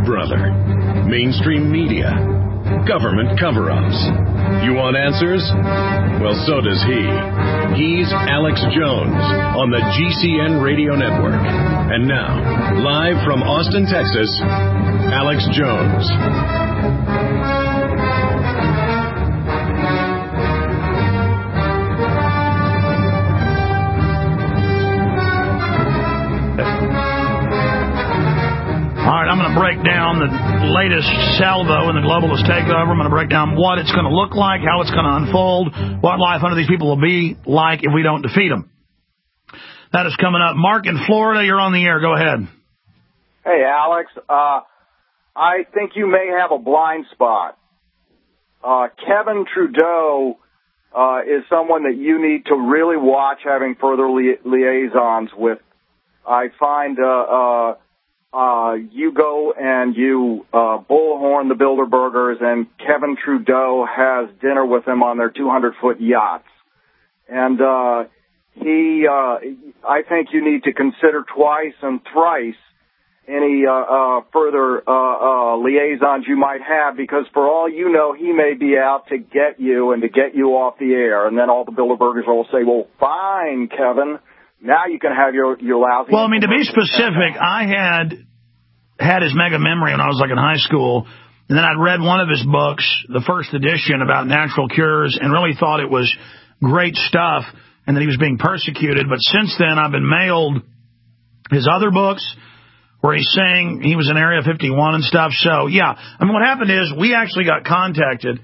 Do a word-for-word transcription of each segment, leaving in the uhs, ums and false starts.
brother? Mainstream media? Government cover-ups? You want answers? Well, so does he. He's Alex Jones on the G C N Radio Network. And now, live from Austin, Texas, Alex Jones. All right, I'm going to break down the latest salvo in the globalist takeover. I'm going to break down what it's going to look like, how it's going to unfold, what life under these people will be like if we don't defeat them. That is coming up. Mark in Florida, you're on the air. Go ahead. Hey, Alex. Uh, I think you may have a blind spot. Uh, Kevin Trudeau uh, is someone that you need to really watch having further li- liaisons with. I find... Uh, uh, Uh, you go and you uh, bullhorn the Bilderbergers, and Kevin Trudeau has dinner with them on their two hundred foot yachts. And uh, he, uh, I think you need to consider twice and thrice any uh, uh, further uh, uh, liaisons you might have, because for all you know, he may be out to get you and to get you off the air. And then all the Bilderbergers will say, well, fine, Kevin. Now you can have your, your lousy... Well, I mean, to be specific, I had had his mega memory when I was like in high school, and then I'd read one of his books, the first edition, about natural cures, and really thought it was great stuff, and that he was being persecuted. But since then, I've been mailed his other books, where he's saying he was in Area fifty-one and stuff. So, yeah, I mean, what happened is we actually got contacted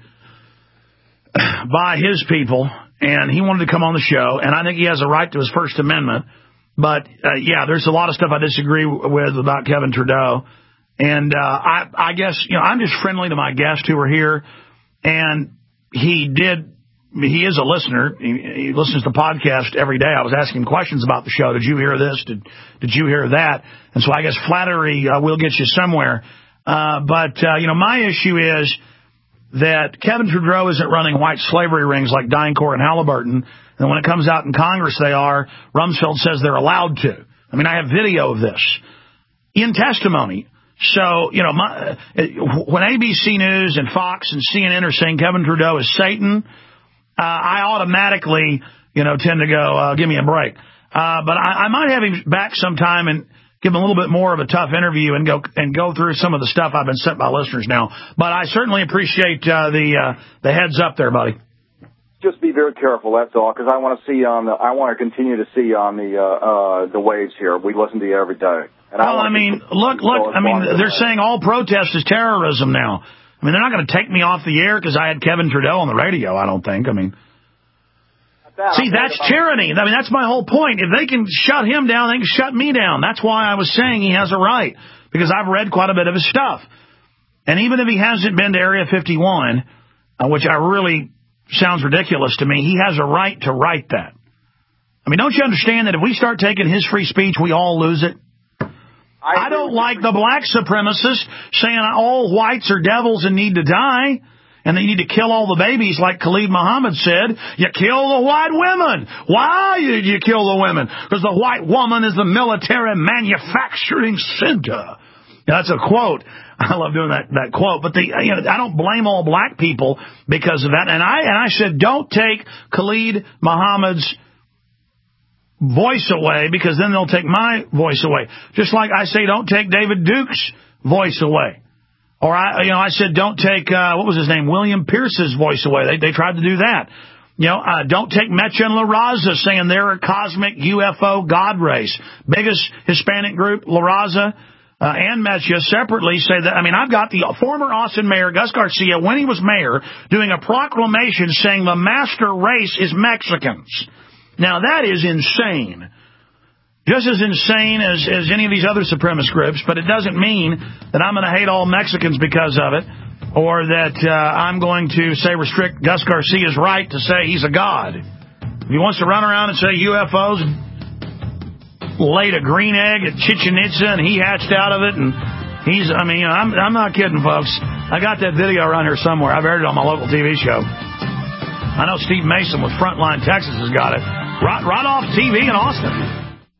by his people, and he wanted to come on the show, and I think he has a right to his First Amendment. But, uh, yeah, there's a lot of stuff I disagree with about Kevin Trudeau. And uh, I, I guess, you know, I'm just friendly to my guests who are here. And he did, he is a listener. He, he listens to podcasts every day. I was asking questions about the show. Did you hear this? Did Did you hear that? And so I guess flattery uh, will get you somewhere. Uh, but, uh, you know, my issue is that Kevin Trudeau isn't running white slavery rings like DynCorp and Halliburton. And when it comes out in Congress, they are. Rumsfeld says they're allowed to. I mean, I have video of this in testimony. So, you know, my, when A B C News and Fox and C N N are saying Kevin Trudeau is Satan, uh, I automatically, you know, tend to go, uh, give me a break. Uh, but I, I might have him back sometime and give him a little bit more of a tough interview and go and go through some of the stuff I've been sent by listeners now. But I certainly appreciate uh, the uh, the heads up there, buddy. Just be very careful, that's all, because I want to see on the, I want to continue to see on the uh, uh, the waves here. We listen to you every day. And well, I, I mean, look, look, I mean, they're saying all protest is terrorism now. I mean, they're not going to take me off the air because I had Kevin Trudeau on the radio, I don't think. I mean, that, see, that's tyranny. I mean, that's my whole point. If they can shut him down, they can shut me down. That's why I was saying he has a right, because I've read quite a bit of his stuff. And even if he hasn't been to Area fifty-one, uh, which I really... sounds ridiculous to me, he has a right to write that. I mean, don't you understand that if we start taking his free speech, we all lose it? I, I don't like the black supremacists saying all whites are devils and need to die, and they need to kill all the babies, like Khalid Muhammad said. You kill the white women. Why did you kill the women? Because the white woman is the military manufacturing center. That's a quote. I love doing that, that quote. But the, you know, I don't blame all black people because of that. And I and I said, don't take Khalid Muhammad's voice away, because then they'll take my voice away. Just like I say, don't take David Duke's voice away. Or I, you know, I said, don't take uh, what was his name, William Pierce's voice away. They they tried to do that. You know, uh, don't take Mecha and La Raza saying they're a cosmic U F O God race. Biggest Hispanic group, La Raza. Uh, and Mecha separately say that, I mean, I've got the former Austin mayor, Gus Garcia, when he was mayor, doing a proclamation saying the master race is Mexicans. Now, that is insane. Just as insane as, as any of these other supremacist groups, but it doesn't mean that I'm going to hate all Mexicans because of it, or that uh, I'm going to, say, restrict Gus Garcia's right to say he's a god. If he wants to run around and say U F Os laid a green egg at Chichen Itza and he hatched out of it, and he's, I mean, I'm I'm not kidding, folks. I got that video around here somewhere. I've aired it on my local T V show. I know Steve Mason with Frontline Texas has got it. Right, right off T V in Austin.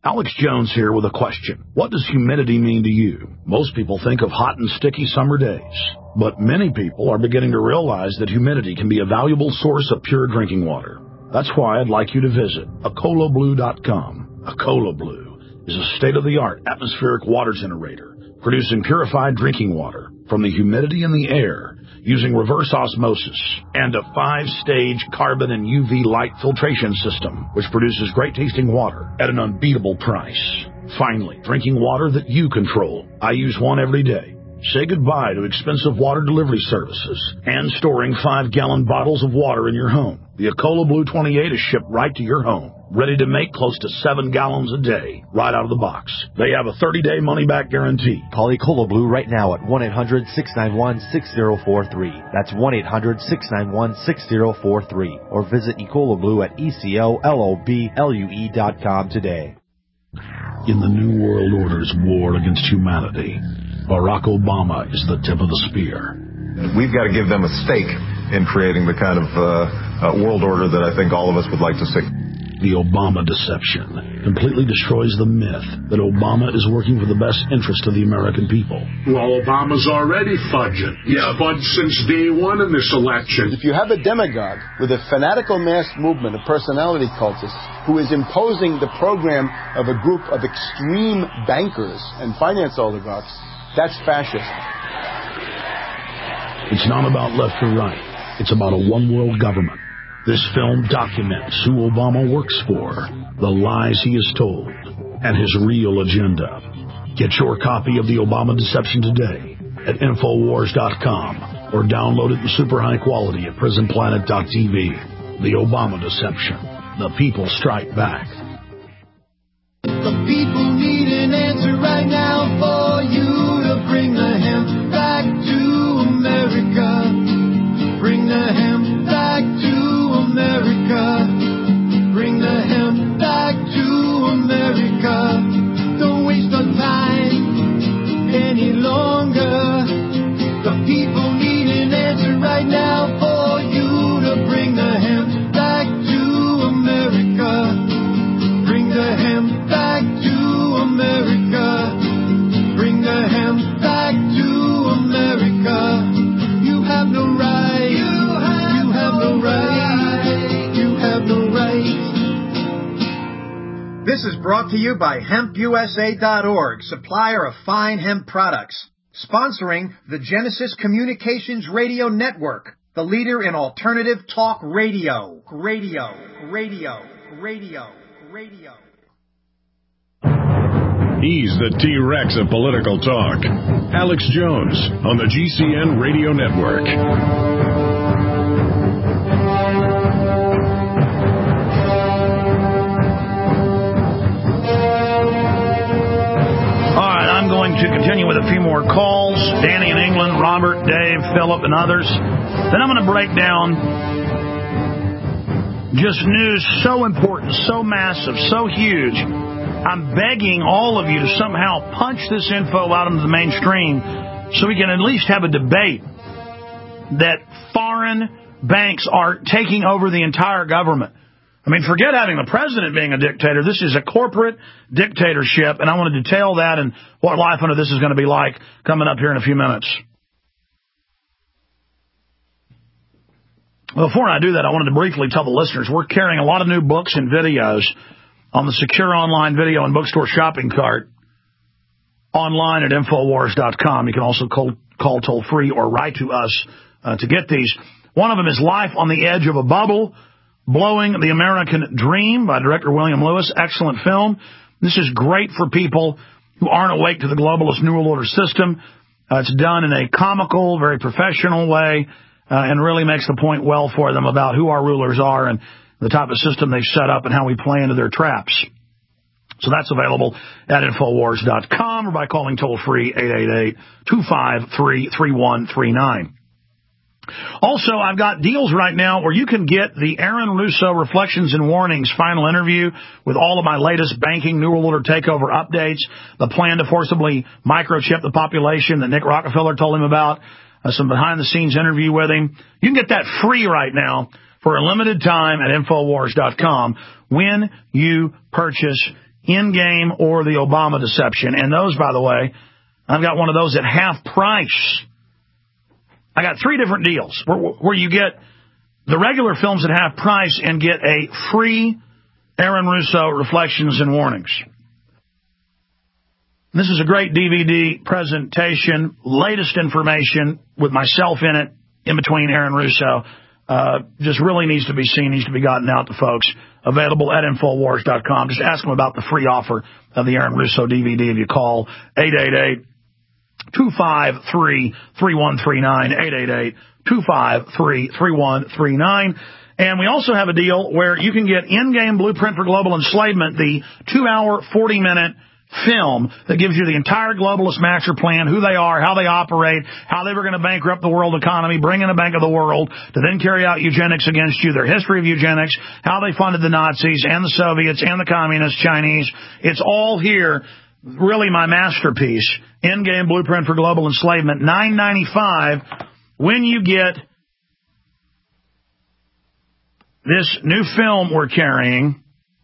Alex Jones here with a question. What does humidity mean to you? Most people think of hot and sticky summer days, but many people are beginning to realize that humidity can be a valuable source of pure drinking water. That's why I'd like you to visit Acola Blue dot com. Acola Blue is a state-of-the-art atmospheric water generator producing purified drinking water from the humidity in the air using reverse osmosis and a five-stage carbon and U V light filtration system, which produces great-tasting water at an unbeatable price. Finally, drinking water that you control. I use one every day. Say goodbye to expensive water delivery services and storing five-gallon bottles of water in your home. The Acola Blue twenty-eight is shipped right to your home, ready to make close to seven gallons a day, right out of the box. They have a thirty-day money-back guarantee. Call Acola Blue right now at one eight hundred six nine one six zero four three. That's one eight hundred six nine one six zero four three. Or visit Ecola Blue at E C O L O B L U E dot com today. In the New World Order's war against humanity, Barack Obama is the tip of the spear. We've got to give them a stake in creating the kind of uh, uh, world order that I think all of us would like to see. The Obama deception completely destroys the myth that Obama is working for the best interest of the American people. Well, Obama's already fudging. He's yeah. fudged since day one in this election. If you have a demagogue with a fanatical mass movement of personality cultists who is imposing the program of a group of extreme bankers and finance oligarchs, that's fascism. It's not about left or right. It's about a one-world government. This film documents who Obama works for, the lies he has told, and his real agenda. Get your copy of The Obama Deception today at Infowars dot com or download it in super high quality at Prison Planet dot T V. The Obama Deception. The people strike back. The people need an answer right now for you to bring the hemp back to America. Bring the hemp back to America. Bring the hemp back to America. Don't waste our time any longer. The people need an answer right now for you to bring the hemp back to America. Bring the hemp back to America. Bring the hemp back to America. You have no right. You have, you have no right. You have no right. This is brought to you by hemp U S A dot org, supplier of fine hemp products. Sponsoring the Genesis Communications Radio Network, the leader in alternative talk radio. Radio, radio, radio, radio. He's the T-Rex of political talk. Alex Jones on the G C N Radio Network. All right, I'm going to continue with a few more calls. Danny in England, Robert, Dave, Philip, and others. Then I'm going to break down just news so important, so massive, so huge. I'm begging all of you to somehow punch this info out into the mainstream so we can at least have a debate that foreign banks are taking over the entire government. I mean, forget having the president being a dictator. This is a corporate dictatorship, and I want to detail that and what life under this is going to be like coming up here in a few minutes. Before I do that, I wanted to briefly tell the listeners we're carrying a lot of new books and videos on the secure online video and bookstore shopping cart online at Infowars dot com. You can also call, call toll-free or write to us uh, to get these. One of them is Life on the Edge of a Bubble, Blowing the American Dream by director William Lewis. Excellent film. This is great for people who aren't awake to the globalist New World Order system. Uh, it's done in a comical, very professional way uh, and really makes the point well for them about who our rulers are and the type of system they've set up and how we play into their traps. So that's available at Infowars dot com or by calling toll-free eight eight eight, two five three, three one three nine. Also, I've got deals right now where you can get the Aaron Russo Reflections and Warnings final interview with all of my latest banking New World Order takeover updates, the plan to forcibly microchip the population that Nick Rockefeller told him about, uh, some behind-the-scenes interview with him. You can get that free right now for a limited time at Infowars dot com when you purchase in-game or the Obama deception. And those, by the way, I've got one of those at half price. I got three different deals where, where you get the regular films at half price and get a free Aaron Russo Reflections and Warnings. This is a great D V D presentation, latest information with myself in it, in between Aaron Russo. Uh, just really needs to be seen, needs to be gotten out to folks. Available at Infowars dot com. Just ask them about the free offer of the Aaron Russo D V D if you call eight eight eight, two five three, three one three nine, eight eight eight, two five three, three one three nine. And we also have a deal where you can get In-Game Blueprint for Global Enslavement, the two-hour, forty-minute film that gives you the entire globalist master plan, who they are, how they operate, how they were going to bankrupt the world economy, bring in a bank of the world to then carry out eugenics against you, their history of eugenics, how they funded the Nazis and the Soviets and the communist Chinese. It's all here. Really my masterpiece. In-Game Blueprint for Global Enslavement, nine ninety-five. When you get this new film we're carrying,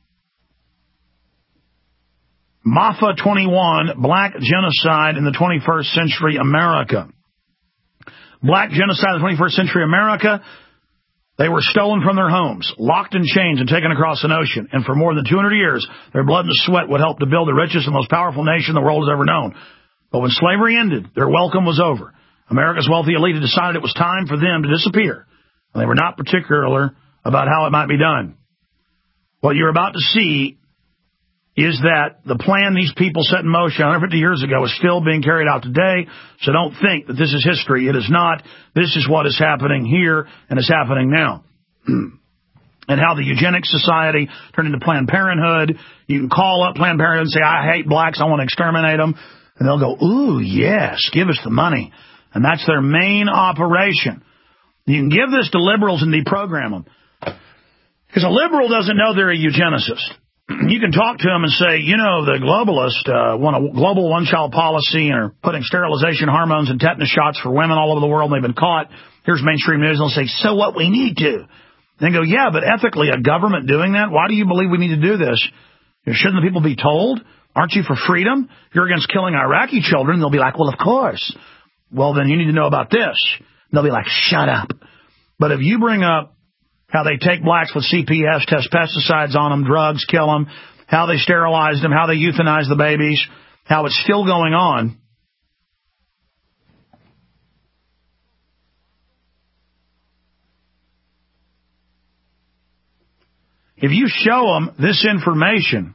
MAFA twenty-one, Black Genocide in the twenty-first Century America. Black Genocide in the twenty-first Century America, they were stolen from their homes, locked in chains and taken across an ocean. And for more than two hundred years, their blood and sweat would help to build the richest and most powerful nation the world has ever known. But when slavery ended, their welcome was over. America's wealthy elite had decided it was time for them to disappear. And they were not particular about how it might be done. What you're about to see is that the plan these people set in motion one hundred fifty years ago is still being carried out today. So don't think that this is history. It is not. This is what is happening here and is happening now. And how the Eugenics Society turned into Planned Parenthood. You can call up Planned Parenthood and say, I hate blacks, I want to exterminate them. And they'll go, ooh, yes, give us the money. And that's their main operation. You can give this to liberals and deprogram them. Because a liberal doesn't know they're a eugenicist. You can talk to them and say, you know, the globalists uh, want a global one-child policy and are putting sterilization hormones and tetanus shots for women all over the world, and they've been caught. Here's mainstream news, and they'll say, so what, we need to. And they go, yeah, but ethically, a government doing that? Why do you believe we need to do this? Shouldn't the people be told? Aren't you for freedom? You're against killing Iraqi children. They'll be like, well, of course. Well, then you need to know about this. And they'll be like, shut up. But if you bring up how they take blacks with C P S, test pesticides on them, drugs, kill them, how they sterilized them, how they euthanized the babies, how it's still going on. If you show them this information,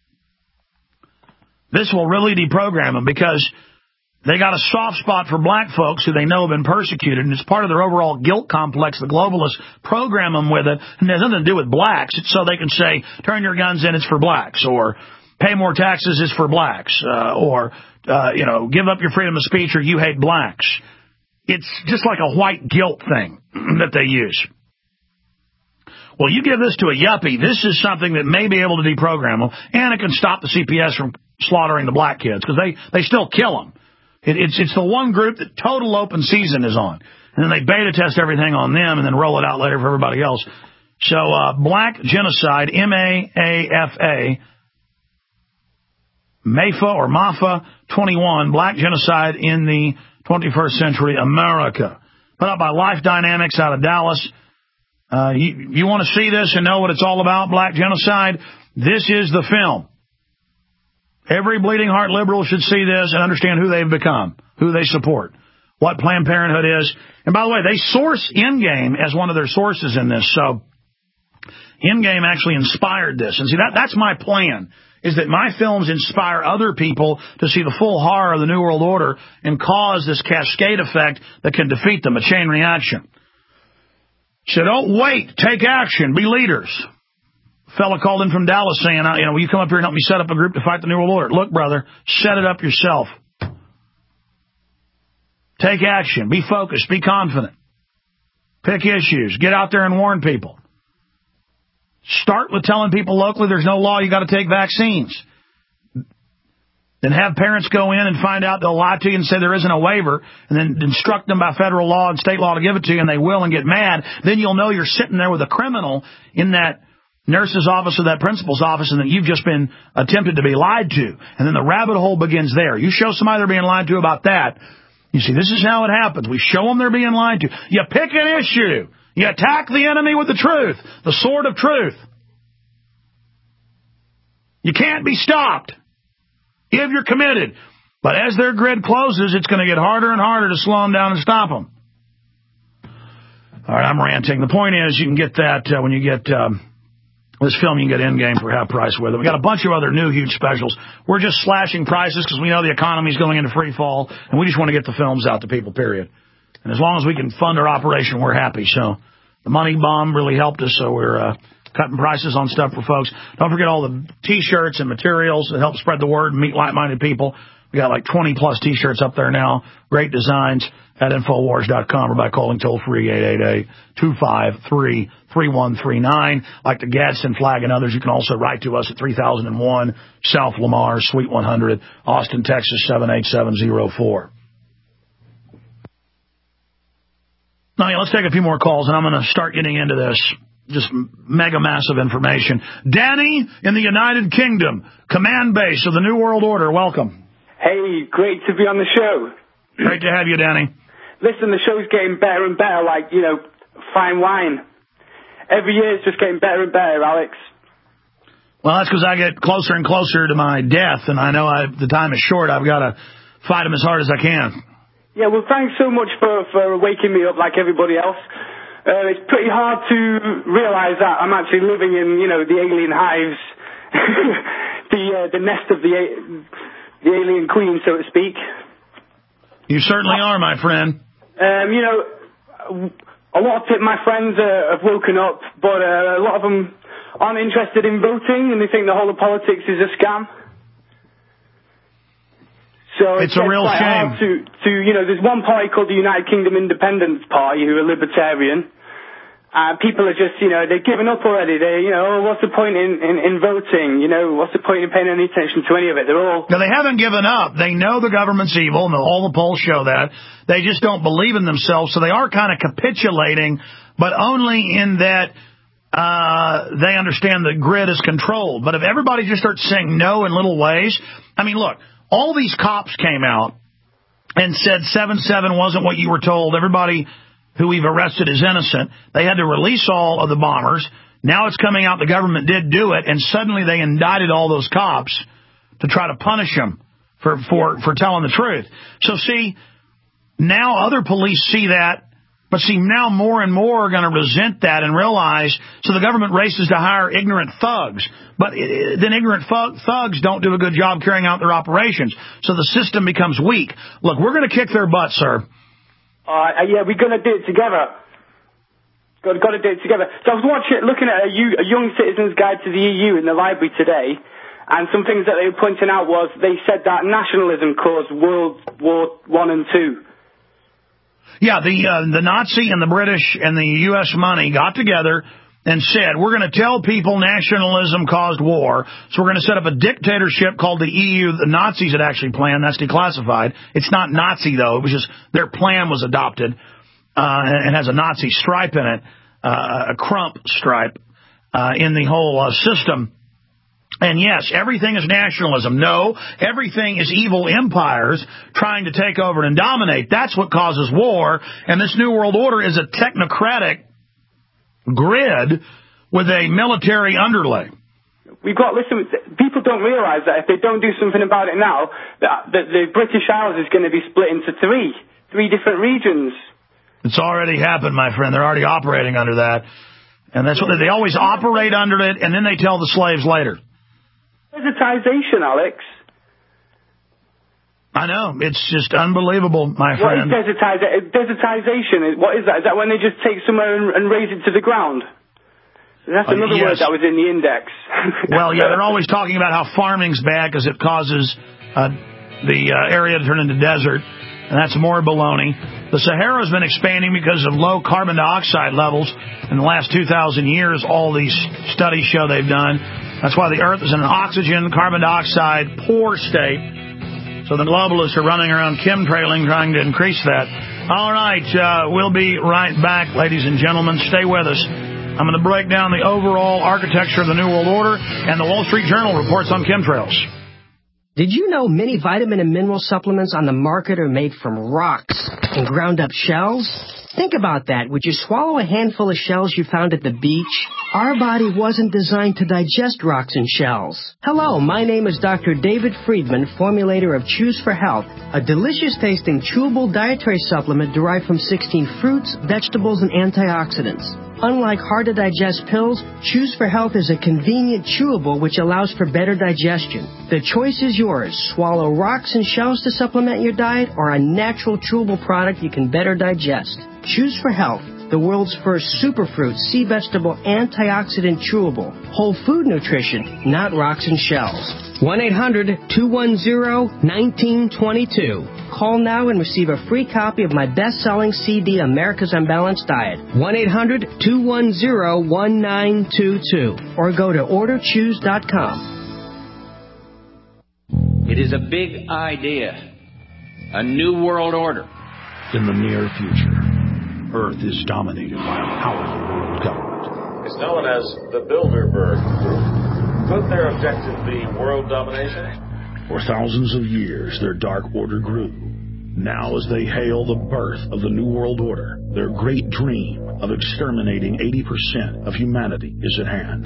this will really deprogram them, because they got a soft spot for black folks who they know have been persecuted, and it's part of their overall guilt complex. The globalists program them with it, and it has nothing to do with blacks. It's so they can say, turn your guns in, it's for blacks, or pay more taxes, it's for blacks, uh, or, uh, you know, give up your freedom of speech or you hate blacks. It's just like a white guilt thing that they use. Well, you give this to a yuppie, this is something that may be able to deprogram them, and it can stop the C P S from slaughtering the black kids, because they, they still kill them. It, it's, it's the one group that total open season is on. And then they beta test everything on them and then roll it out later for everybody else. So, uh, Black Genocide, M A A F A, MAFA or MAFA twenty-one, Black Genocide in the twenty-first Century America. Put out by Life Dynamics out of Dallas. Uh, you, you want to see this and know what it's all about, Black Genocide? This is the film. Every bleeding heart liberal should see this and understand who they've become, who they support, what Planned Parenthood is. And by the way, they source In-Game as one of their sources in this. So In-Game actually inspired this. And see, that that's my plan, is that my films inspire other people to see the full horror of the New World Order and cause this cascade effect that can defeat them, a chain reaction. So don't wait. Take action. Be leaders. Fella called in from Dallas saying, you know, will you come up here and help me set up a group to fight the New World Order? Look, brother, set it up yourself. Take action. Be focused. Be confident. Pick issues. Get out there and warn people. Start with telling people locally there's no law, you got to take vaccines. Then have parents go in and find out they'll lie to you and say there isn't a waiver, and then instruct them by federal law and state law to give it to you, and they will and get mad. Then you'll know you're sitting there with a criminal in that nurse's office or that principal's office, and that you've just been attempted to be lied to. And then the rabbit hole begins there. You show somebody they're being lied to about that. You see, this is how it happens. We show them they're being lied to. You pick an issue. You attack the enemy with the truth, the sword of truth. You can't be stopped if you're committed. But as their grid closes, it's going to get harder and harder to slow them down and stop them. All right, I'm ranting. The point is, you can get that uh, when you get um, this film, you can get Endgame for half price with it. We got a bunch of other new huge specials. We're just slashing prices because we know the economy's going into free fall, and we just want to get the films out to people, period. And as long as we can fund our operation, we're happy. So the money bomb really helped us, so we're uh, cutting prices on stuff for folks. Don't forget all the T-shirts and materials that help spread the word and meet like-minded people. We got like twenty plus T-shirts up there now. Great designs at Infowars dot com or by calling toll-free eight eight eight, two five three, three one three nine. Like the Gadsden flag and others, you can also write to us at three thousand one South Lamar, Suite one hundred, Austin, Texas, seven eight seven zero four. Now, yeah, let's take a few more calls, and I'm going to start getting into this. Just mega massive information. Danny in the United Kingdom, command base of the New World Order. Welcome. Hey, great to be on the show. Great to have you, Danny. Listen, the show's getting better and better, like, you know, fine wine. Every year it's just getting better and better, Alex. Well, that's because I get closer and closer to my death, and I know I, the time is short. I've got to fight them as hard as I can. Yeah, well, thanks so much for, for waking me up like everybody else. Uh, it's pretty hard to realize that I'm actually living in, you know, the alien hives, the uh, the nest of the the alien queen, so to speak. You certainly are, my friend. Um, you know, a lot of my friends uh, have woken up, but uh, a lot of them aren't interested in voting, and they think the whole of politics is a scam. So it's, it's a real shame. To, to, you know, there's one party called the United Kingdom Independence Party who are libertarian. Uh, people are just, you know, they've given up already. They, you know, oh, what's the point in, in, in voting? You know, what's the point in paying any attention to any of it? They're all... No, they haven't given up. They know the government's evil, and all the polls show that. They just don't believe in themselves, so they are kind of capitulating, but only in that uh, they understand the grid is controlled. But if everybody just starts saying no in little ways... I mean, look, all these cops came out and said seven seven wasn't what you were told. Everybody who we've arrested is innocent. They had to release all of the bombers. Now it's coming out the government did do it, and suddenly they indicted all those cops to try to punish them for, for, for telling the truth. So, see, now other police see that, but see, now more and more are going to resent that and realize, so the government races to hire ignorant thugs. But it, then ignorant thug, thugs don't do a good job carrying out their operations. So the system becomes weak. Look, we're going to kick their butt, sir. Uh, yeah, we're going to do it together. Got, got to do it together. So I was watching, looking at a, U, a Young Citizen's Guide to the E U in the library today, and some things that they were pointing out was they said that nationalism caused World War One and Two. Yeah, the uh, the Nazi and the British and the U S money got together and said, we're going to tell people nationalism caused war, so we're going to set up a dictatorship called the E U. The Nazis had actually planned. That's declassified. It's not Nazi, though. It was just their plan was adopted uh, and has a Nazi stripe in it, uh, a crump stripe uh, in the whole uh, system. And yes, everything is nationalism. No, everything is evil empires trying to take over and dominate. That's what causes war. And this New World Order is a technocratic grid with a military underlay. We've got, listen, people don't realize that if they don't do something about it now, that the, the British Isles is going to be split into three, three different regions. It's already happened, my friend. They're already operating under that. And that's what they, they always operate under it, and then they tell the slaves later. Desert-ization, Alex. I know. It's just unbelievable, my friend. What is desert- desertization? What is that? Is that when they just take somewhere and, and raise it to the ground? That's another uh, yes. word that was in the index. Well, yeah, they're always talking about how farming's bad because it causes uh, the uh, area to turn into desert, and that's more baloney. The Sahara's been expanding because of low carbon dioxide levels in the last two thousand years. All these studies show they've done. That's why the Earth is in an oxygen, carbon dioxide poor state. So the globalists are running around chemtrailing, trying to increase that. All right, uh, we'll be right back, ladies and gentlemen. Stay with us. I'm going to break down the overall architecture of the New World Order, and the Wall Street Journal reports on chemtrails. Did you know many vitamin and mineral supplements on the market are made from rocks and ground up shells? Think about that. Would you swallow a handful of shells you found at the beach? Our body wasn't designed to digest rocks and shells. Hello, my name is Doctor David Friedman, formulator of Choose for Health, a delicious-tasting chewable dietary supplement derived from sixteen fruits, vegetables, and antioxidants. Unlike hard-to-digest pills, Choose for Health is a convenient chewable which allows for better digestion. The choice is yours. Swallow rocks and shells to supplement your diet or a natural chewable product you can better digest. Choose for Health, the world's first superfruit, sea vegetable, antioxidant chewable. Whole food nutrition, not rocks and shells. one eight hundred two one zero one nine two two. Call now and receive a free copy of my best-selling C D, America's Unbalanced Diet. one eight hundred two one zero one nine two two. Or go to order choose dot com. It is a big idea. A new world order. In the near future, Earth is dominated by a powerful world government. It's known as the Bilderberg Group. Could their objective be world domination? For thousands of years, their dark order grew. Now, as they hail the birth of the New World Order, their great dream of exterminating eighty percent of humanity is at hand.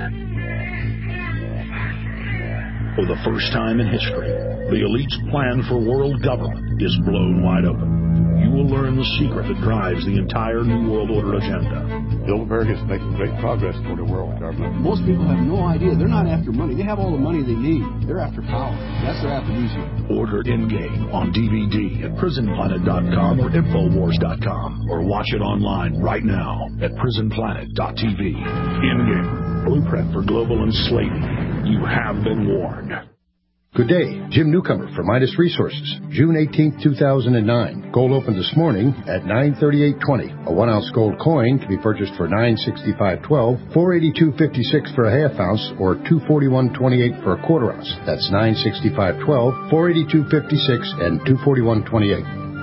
For the first time in history, the elite's plan for world government is blown wide open. You will learn the secret that drives the entire New World Order agenda. Bilderberg is making great progress toward a world government. Most people have no idea. They're not after money. They have all the money they need. They're after power. That's their aphrodisiac. Order Endgame on D V D at prison planet dot com or infowars dot com, or watch it online right now at prison planet dot t v. Endgame, blueprint for global enslavement. You have been warned. Good day. Jim Newcomer for Midas Resources. June eighteenth, two thousand nine. Gold opened this morning at nine thirty-eight twenty. A one ounce gold coin can be purchased for nine sixty-five twelve, four eighty-two fifty-six for a half ounce, or two forty-one twenty-eight for a quarter ounce. That's nine sixty-five twelve, four eighty-two fifty-six, and two forty-one twenty-eight.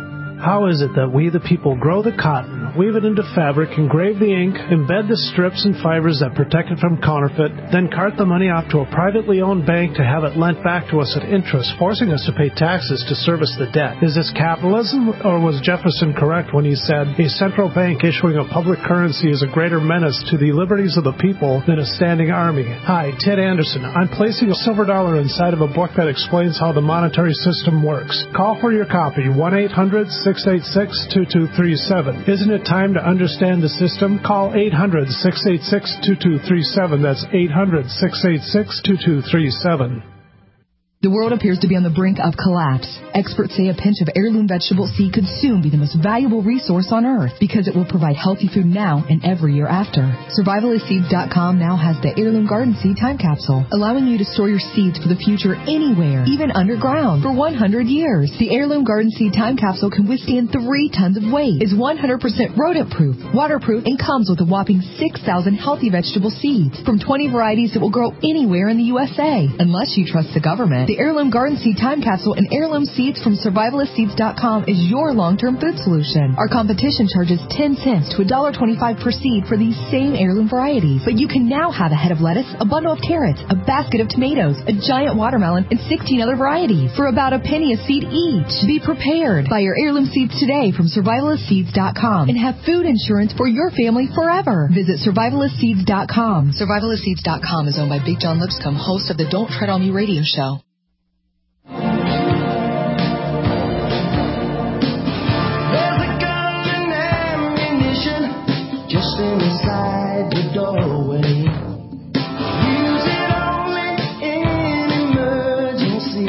How is it that we, the people, grow the cotton, weave it into fabric, engrave the ink, embed the strips and fibers that protect it from counterfeit, then cart the money off to a privately owned bank to have it lent back to us at interest, forcing us to pay taxes to service the debt? Is this capitalism, or was Jefferson correct when he said, a central bank issuing a public currency is a greater menace to the liberties of the people than a standing army? Hi, Ted Anderson. I'm placing a silver dollar inside of a book that explains how the monetary system works. Call for your copy, one eight hundred six eight six two two three seven. Isn't it time to understand the system? Call eight hundred six eight six two two three seven. That's eight hundred six eight six two two three seven. The world appears to be on the brink of collapse. Experts say a pinch of heirloom vegetable seed could soon be the most valuable resource on Earth because it will provide healthy food now and every year after. Survivalist Seeds dot com now has the Heirloom Garden Seed Time Capsule, allowing you to store your seeds for the future anywhere, even underground, for one hundred years. The Heirloom Garden Seed Time Capsule can withstand three tons of weight, is one hundred percent rodent-proof, waterproof, and comes with a whopping six thousand healthy vegetable seeds from twenty varieties that will grow anywhere in the U S A, unless you trust the government. The Heirloom Garden Seed Time Capsule and heirloom seeds from Survivalist Seeds dot com is your long-term food solution. Our competition charges ten cents to one dollar twenty-five per seed for these same heirloom varieties. But you can now have a head of lettuce, a bundle of carrots, a basket of tomatoes, a giant watermelon, and sixteen other varieties for about a penny a seed each. Be prepared. Buy your heirloom seeds today from Survivalist Seeds dot com and have food insurance for your family forever. Visit Survivalist Seeds dot com. Survivalist Seeds dot com is owned by Big John Lipscomb, host of the Don't Tread on Me radio show. Just inside the doorway. Use it only in emergency.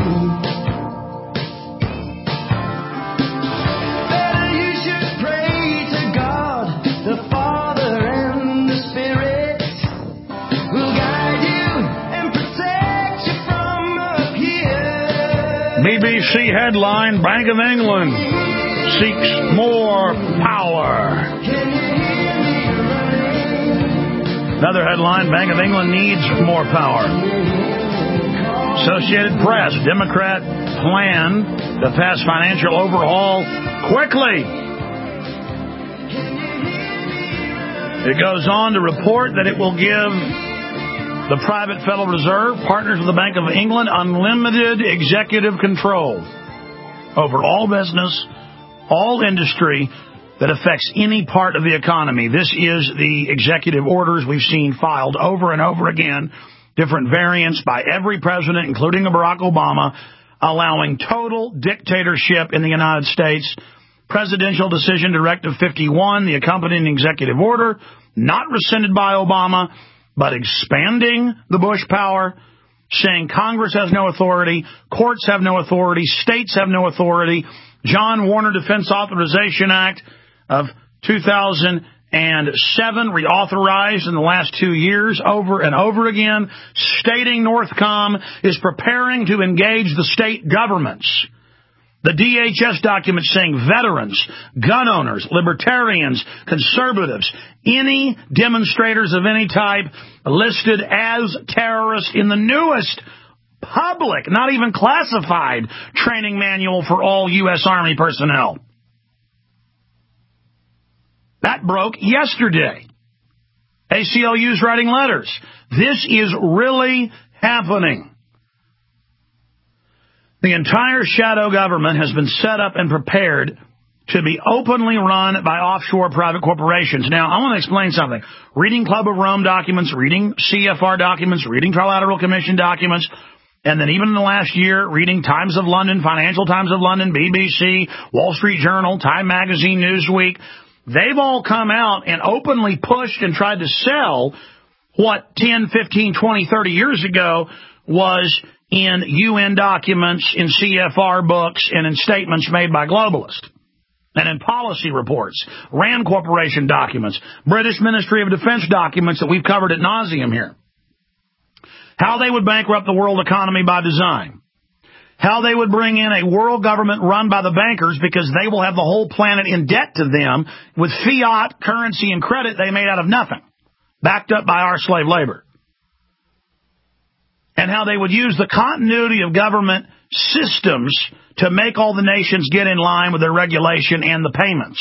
Better you should pray to God, the Father and the Spirit will guide you and protect you from up here. B B C headline, Bank of England seeks more power. Another headline, Bank of England needs more power. Associated Press, Democrat plan to pass financial overhaul quickly. It goes on to report that it will give the private Federal Reserve, partners with the Bank of England, unlimited executive control over all business, all industry that affects any part of the economy. This is the executive orders we've seen filed over and over again, different variants by every president, including Barack Obama, allowing total dictatorship in the United States. Presidential Decision Directive fifty-one, the accompanying executive order, not rescinded by Obama, but expanding the Bush power, saying Congress has no authority, courts have no authority, states have no authority. John Warner Defense Authorization Act of two thousand seven, reauthorized in the last two years over and over again, stating Northcom is preparing to engage the state governments. The D H S document saying veterans, gun owners, libertarians, conservatives, any demonstrators of any type listed as terrorists in the newest public, not even classified, training manual for all U S Army personnel. That broke yesterday. A C L U's writing letters. This is really happening. The entire shadow government has been set up and prepared to be openly run by offshore private corporations. Now, I want to explain something. Reading Club of Rome documents, reading C F R documents, reading Trilateral Commission documents, and then even in the last year, reading Times of London, Financial Times of London, B B C, Wall Street Journal, Time Magazine, Newsweek, they've all come out and openly pushed and tried to sell what ten, fifteen, twenty, thirty years ago was in U N documents, in C F R books, and in statements made by globalists, and in policy reports, RAND Corporation documents, British Ministry of Defense documents that we've covered ad nauseum here. How they would bankrupt the world economy by design. How they would bring in a world government run by the bankers because they will have the whole planet in debt to them with fiat, currency, and credit they made out of nothing, backed up by our slave labor. And how they would use the continuity of government systems to make all the nations get in line with their regulation and the payments.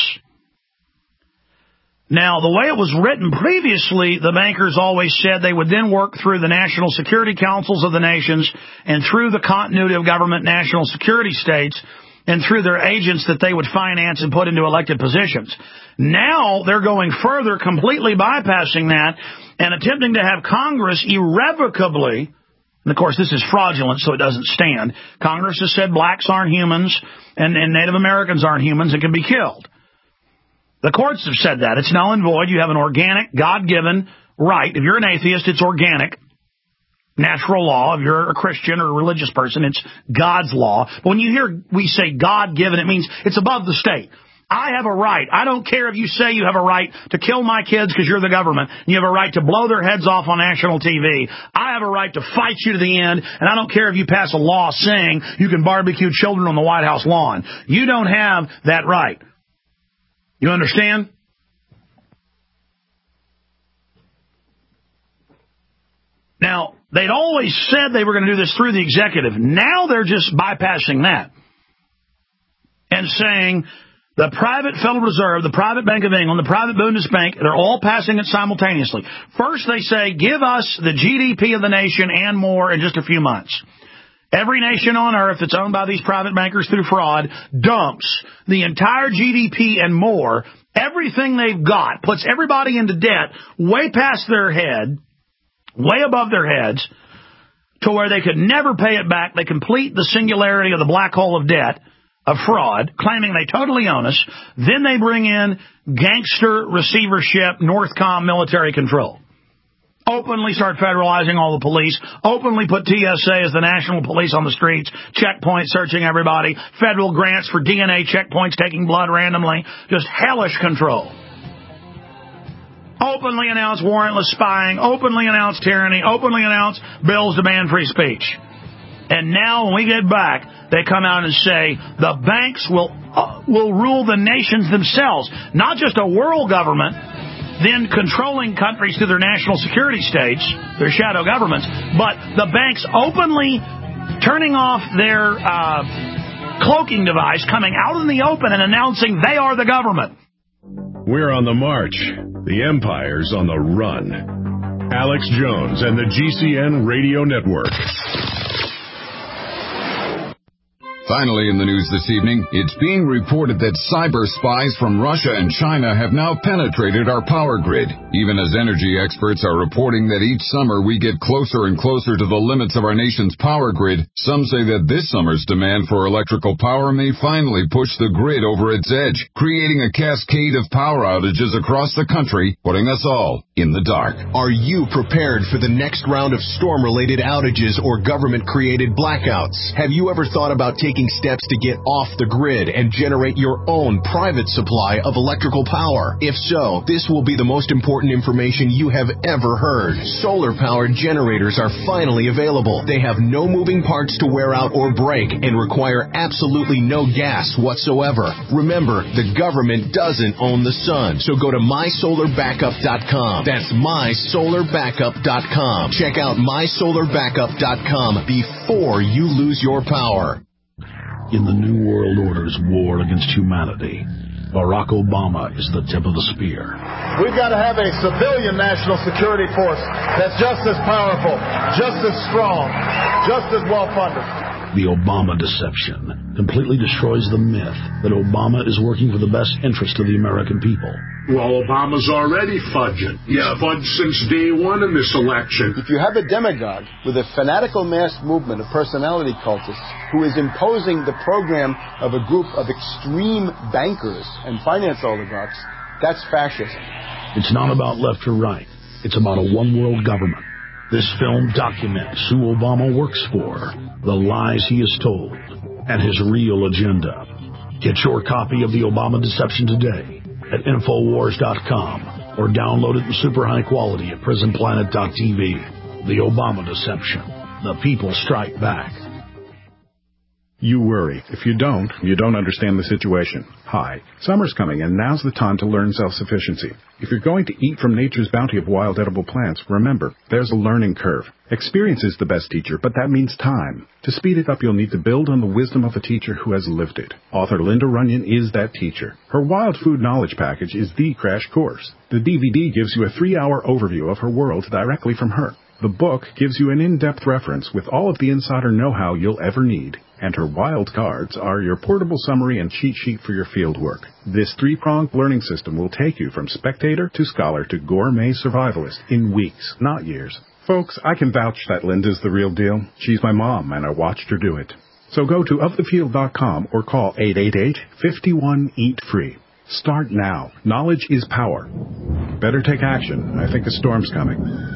Now, the way it was written previously, the bankers always said they would then work through the national security councils of the nations and through the continuity of government national security states and through their agents that they would finance and put into elected positions. Now they're going further, completely bypassing that and attempting to have Congress irrevocably. And, of course, this is fraudulent, so it doesn't stand. Congress has said blacks aren't humans and, and Native Americans aren't humans and can be killed. The courts have said that. It's null and void. You have an organic, God-given right. If you're an atheist, it's organic, natural law. If you're a Christian or a religious person, it's God's law. But when you hear we say God-given, it means it's above the state. I have a right. I don't care if you say you have a right to kill my kids because you're the government. You have a right to blow their heads off on national T V. I have a right to fight you to the end, and I don't care if you pass a law saying you can barbecue children on the White House lawn. You don't have that right. You understand? Now, they'd always said they were going to do this through the executive. Now they're just bypassing that and saying the private Federal Reserve, the private Bank of England, the private Bundesbank, they're all passing it simultaneously. First, they say, give us the G D P of the nation and more in just a few months. Every nation on earth that's owned by these private bankers through fraud dumps the entire G D P and more, everything they've got, puts everybody into debt way past their head, way above their heads, to where they could never pay it back. They complete the singularity of the black hole of debt, of fraud, claiming they totally own us. Then they bring in gangster receivership, Northcom military control. Openly start federalizing all the police, openly put T S A as the national police on the streets, checkpoints searching everybody, federal grants for D N A checkpoints taking blood randomly, just hellish control. Openly announce warrantless spying, openly announce tyranny, openly announce bills to ban free speech. And now when we get back, they come out and say the banks will uh, will rule the nations themselves, not just a world government, then controlling countries through their national security states, their shadow governments, but the banks openly turning off their uh, cloaking device, coming out in the open and announcing they are the government. We're on the march. The empire's on the run. Alex Jones and the G C N Radio Network. Finally in the news this evening, it's being reported that cyber spies from Russia and China have now penetrated our power grid. Even as energy experts are reporting that each summer we get closer and closer to the limits of our nation's power grid, some say that this summer's demand for electrical power may finally push the grid over its edge, creating a cascade of power outages across the country, putting us all in the dark. Are you prepared for the next round of storm-related outages or government-created blackouts? Have you ever thought about taking steps to get off the grid and generate your own private supply of electrical power? If so, this will be the most important information you have ever heard. Solar-powered generators are finally available. They have no moving parts to wear out or break and require absolutely no gas whatsoever. Remember, the government doesn't own the sun, so go to my solar backup dot com. That's my solar backup dot com. Check out my solar backup dot com before you lose your power. In the New World Order's war against humanity, Barack Obama is the tip of the spear. We've got to have a civilian national security force that's just as powerful, just as strong, just as well-funded. The Obama deception completely destroys the myth that Obama is working for the best interest of the American people. Well, Obama's already fudging. He's yeah. fudged since day one in this election. If you have a demagogue with a fanatical mass movement of personality cultists who is imposing the program of a group of extreme bankers and finance oligarchs, that's fascism. It's not about left or right. It's about a one-world government. This film documents who Obama works for, the lies he has told, and his real agenda. Get your copy of The Obama Deception today at Infowars dot com or download it in super high quality at Prison Planet dot T V. The Obama Deception. The people strike back. You worry. If you don't, you don't understand the situation. Hi, summer's coming, and now's the time to learn self-sufficiency. If you're going to eat from nature's bounty of wild edible plants, remember, there's a learning curve. Experience is the best teacher, but that means time. To speed it up, you'll need to build on the wisdom of a teacher who has lived it. Author Linda Runyon is that teacher. Her Wild Food Knowledge Package is the crash course. The D V D gives you a three-hour overview of her world directly from her. The book gives you an in-depth reference with all of the insider know-how you'll ever need. And her wild cards are your portable summary and cheat sheet for your field work. This three-pronged learning system will take you from spectator to scholar to gourmet survivalist in weeks, not years. Folks, I can vouch that Linda's the real deal. She's my mom, and I watched her do it. So go to of the field dot com or call eight eight eight, five one, eat free. Start now. Knowledge is power. Better take action. I think a storm's coming.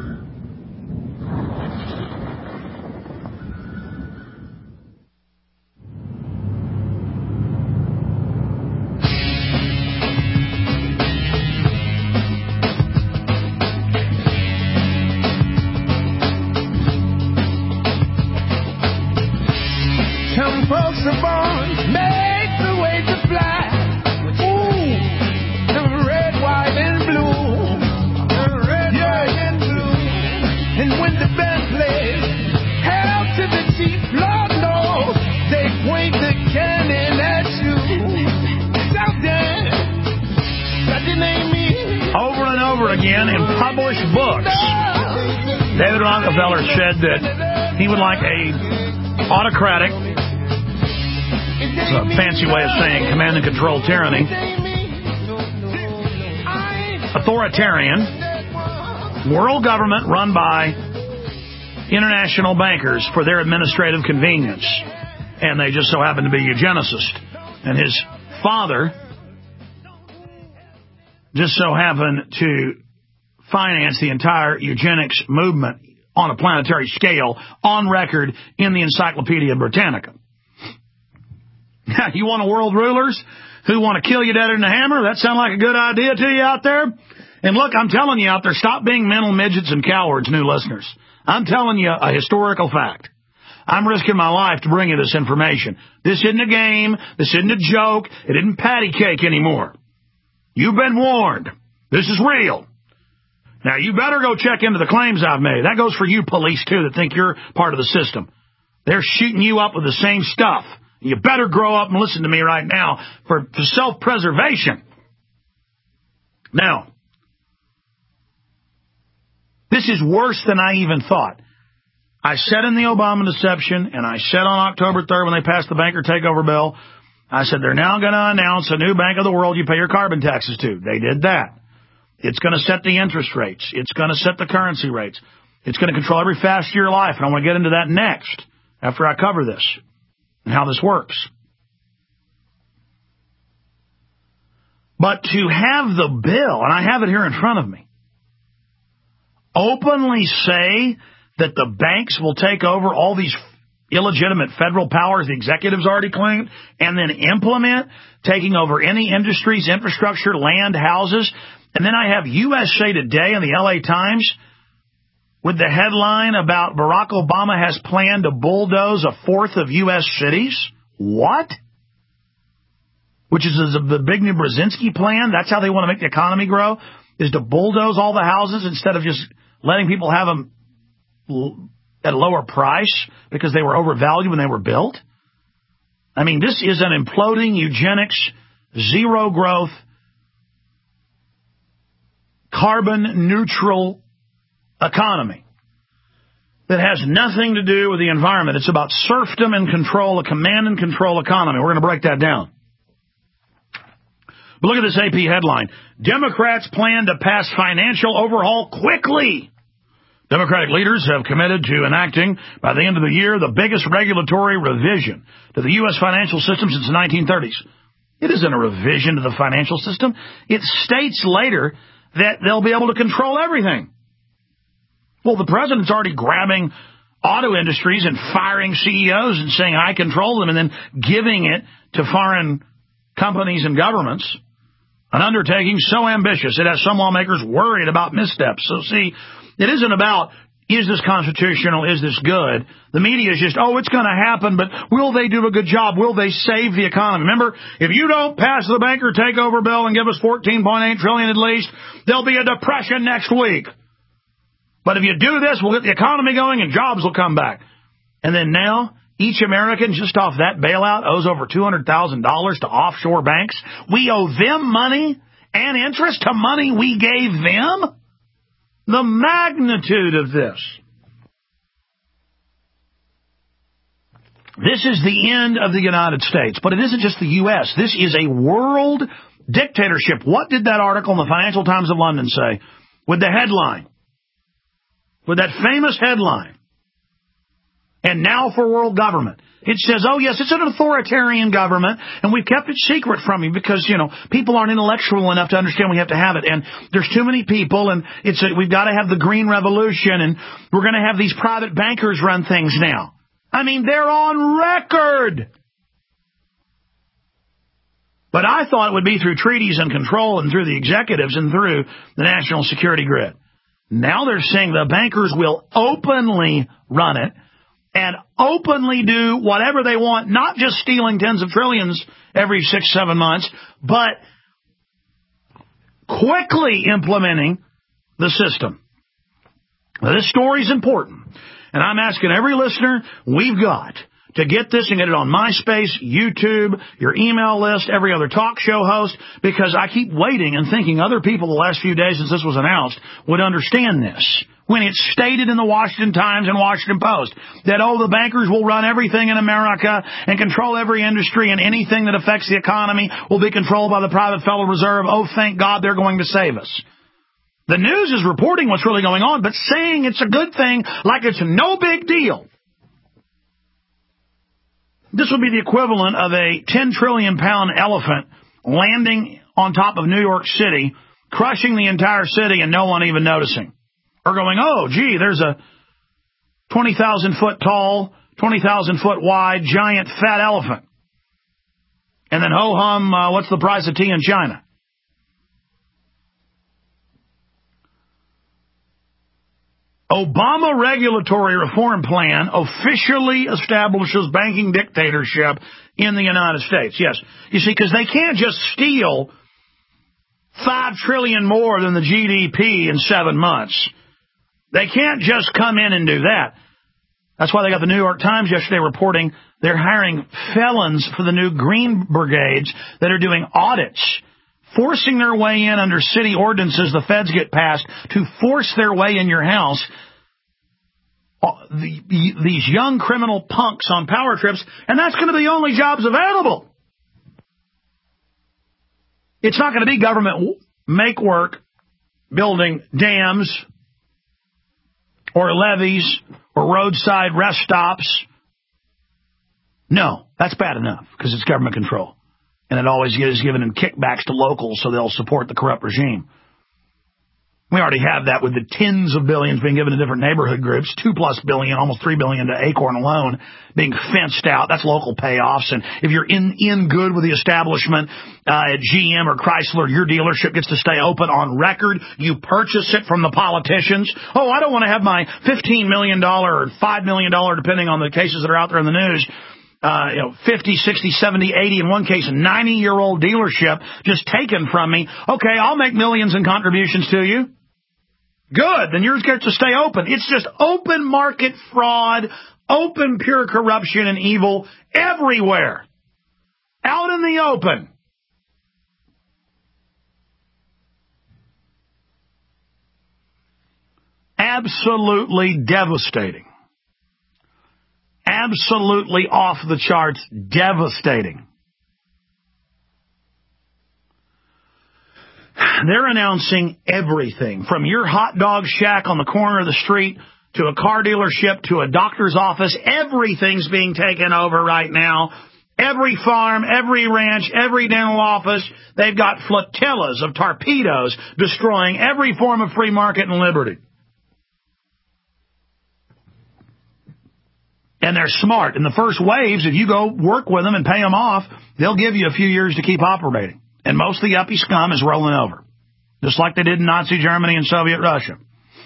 Said that he would like a autocratic, it's a fancy way of saying command and control tyranny, authoritarian world government run by international bankers for their administrative convenience. And they just so happen to be eugenicists. And his father just so happened to finance the entire eugenics movement on a planetary scale, on record in the Encyclopedia Britannica. Now, you want a world rulers who want to kill you deader than a hammer? That sound like a good idea to you out there? And look, I'm telling you out there, stop being mental midgets and cowards, new listeners. I'm telling you a historical fact. I'm risking my life to bring you this information. This isn't a game. This isn't a joke. It isn't patty cake anymore. You've been warned. This is real. Now, you better go check into the claims I've made. That goes for you police, too, that think you're part of the system. They're shooting you up with the same stuff. You better grow up and listen to me right now for, for self-preservation. Now, This is worse than I even thought. I said in the Obama deception, and I said on October third when they passed the banker takeover bill, I said they're now going to announce a new bank of the world you pay your carbon taxes to. They did that. It's going to set the interest rates. It's going to set the currency rates. It's going to control every facet of your life, and I want to get into that next after I cover this and how this works. But to have the bill, and I have it here in front of me, openly say that the banks will take over all these illegitimate federal powers the executives already claimed, and then implement taking over any industries, infrastructure, land, houses. And then I have U S A Today and the L A Times with the headline about Barack Obama has planned to bulldoze a fourth of U S cities. What? Which is the big new Brzezinski plan. That's how they want to make the economy grow, is to bulldoze all the houses instead of just letting people have them at a lower price because they were overvalued when they were built. I mean, this is an imploding eugenics, zero growth, carbon neutral economy that has nothing to do with the environment. It's about serfdom and control, a command and control economy. We're going to break that down. But look at this A P headline. Democrats plan to pass financial overhaul quickly. Democratic leaders have committed to enacting, by the end of the year, the biggest regulatory revision to the U S financial system since the nineteen thirties. It isn't a revision to the financial system. It states later that they'll be able to control everything. Well, the president's already grabbing auto industries and firing C E Os and saying, I control them, and then giving it to foreign companies and governments. An undertaking so ambitious it has some lawmakers worried about missteps. So, see, it isn't about, is this constitutional, is this good? The media is just, oh, it's going to happen, but will they do a good job? Will they save the economy? Remember, if you don't pass the banker takeover bill and give us fourteen point eight trillion dollars at least, there'll be a depression next week. But if you do this, we'll get the economy going and jobs will come back. And then now, each American just off that bailout owes over two hundred thousand dollars to offshore banks. We owe them money and interest to money we gave them. The magnitude of this. This is the end of the United States, but it isn't just the U S. This is a world dictatorship. What did that article in the Financial Times of London say? With the headline. With that famous headline. And now for world government. It says, oh, yes, it's an authoritarian government, and we've kept it secret from you because, you know, people aren't intellectual enough to understand we have to have it. And there's too many people, and it's a, we've got to have the green revolution, and we're going to have these private bankers run things now. I mean, they're on record. But I thought it would be through treaties and control and through the executives and through the national security grid. Now they're saying the bankers will openly run it and openly do whatever they want, not just stealing tens of trillions every six, seven months, but quickly implementing the system. Now, this story is important, and I'm asking every listener we've got to get this and get it on MySpace, YouTube, your email list, every other talk show host, because I keep waiting and thinking other people the last few days since this was announced would understand this. When it's stated in the Washington Times and Washington Post that, oh, the bankers will run everything in America and control every industry, and anything that affects the economy will be controlled by the private Federal Reserve. Oh, thank God they're going to save us. The news is reporting what's really going on, but saying it's a good thing like it's no big deal. This would be the equivalent of a ten trillion pound elephant landing on top of New York City, crushing the entire city and no one even noticing. Or going, oh, gee, there's a twenty thousand foot tall, twenty thousand foot wide, giant fat elephant. And then, ho-hum, uh, what's the price of tea in China? Obama regulatory reform plan officially establishes banking dictatorship in the United States. Yes. You see, because they can't just steal five trillion dollars more than the G D P in seven months. They can't just come in and do that. That's why they got the New York Times yesterday reporting they're hiring felons for the new Green Brigades that are doing audits, forcing their way in under city ordinances the feds get passed to force their way in your house. The, the, these young criminal punks on power trips, and that's going to be the only jobs available. It's not going to be government make work building dams or levees or roadside rest stops. No, that's bad enough because it's government control. And it always is giving them kickbacks to locals so they'll support the corrupt regime. We already have that with the tens of billions being given to different neighborhood groups, two plus billion, almost three billion to Acorn alone being fenced out. That's local payoffs. And if you're in, in good with the establishment uh, at G M or Chrysler, your dealership gets to stay open on record. You purchase it from the politicians. Oh, I don't want to have my fifteen million dollars or five million dollars, depending on the cases that are out there in the news, Uh, you know, fifty, sixty, seventy, eighty, in one case, a ninety-year-old dealership just taken from me. Okay, I'll make millions in contributions to you. Good, then yours gets to stay open. It's just open market fraud, open pure corruption and evil everywhere. Out in the open. Absolutely devastating. Absolutely off the charts, devastating. They're announcing everything, from your hot dog shack on the corner of the street to a car dealership to a doctor's office. Everything's being taken over right now. Every farm, every ranch, every dental office, they've got flotillas of torpedoes destroying every form of free market and liberty. And they're smart. In the first waves, if you go work with them and pay them off, they'll give you a few years to keep operating. And most of the uppie scum is rolling over, just like they did in Nazi Germany and Soviet Russia.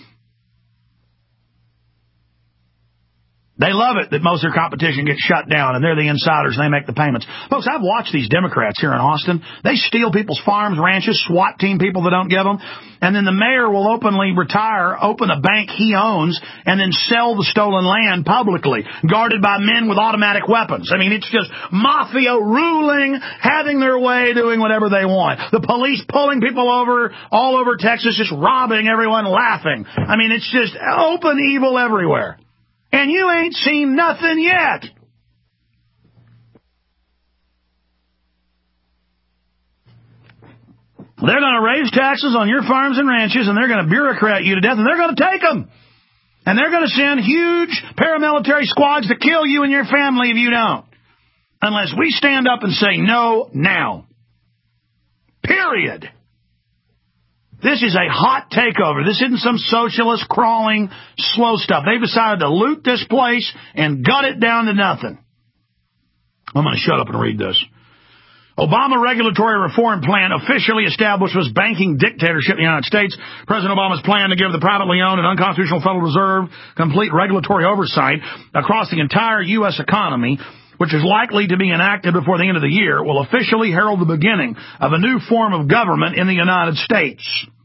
They love it that most of their competition gets shut down, and they're the insiders, and they make the payments. Folks, I've watched these Democrats here in Austin. They steal people's farms, ranches, SWAT team people that don't give them, and then the mayor will openly retire, open a bank he owns, and then sell the stolen land publicly, guarded by men with automatic weapons. I mean, it's just mafia ruling, having their way, doing whatever they want. The police pulling people over all over Texas, just robbing everyone, laughing. I mean, it's just open evil everywhere. And you ain't seen nothing yet. They're going to raise taxes on your farms and ranches, and they're going to bureaucrat you to death, and they're going to take them. And they're going to send huge paramilitary squads to kill you and your family if you don't. Unless we stand up and say no now. Period. This is a hot takeover. This isn't some socialist crawling slow stuff. They've decided to loot this place and gut it down to nothing. I'm going to shut up and read this. Obama regulatory reform plan officially establishes banking dictatorship in the United States. President Obama's plan to give the privately owned and unconstitutional Federal Reserve complete regulatory oversight across the entire U S economy, which is likely to be enacted before the end of the year, will officially herald the beginning of a new form of government in the United States.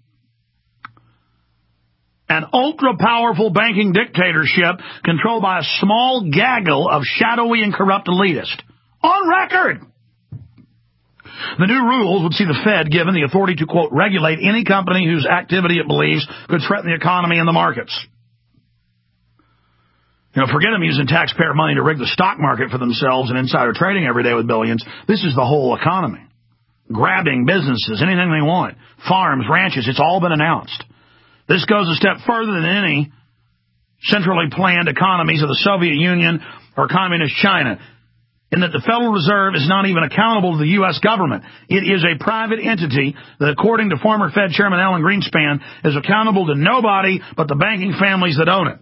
An ultra-powerful banking dictatorship controlled by a small gaggle of shadowy and corrupt elitists. On record! The new rules would see the Fed given the authority to, quote, regulate any company whose activity it believes could threaten the economy and the markets. You know, forget them using taxpayer money to rig the stock market for themselves and insider trading every day with billions. This is the whole economy. Grabbing businesses, anything they want. Farms, ranches, it's all been announced. This goes a step further than any centrally planned economies of the Soviet Union or communist China, in that the Federal Reserve is not even accountable to the U S government. It is a private entity that, according to former Fed Chairman Alan Greenspan, is accountable to nobody but the banking families that own it.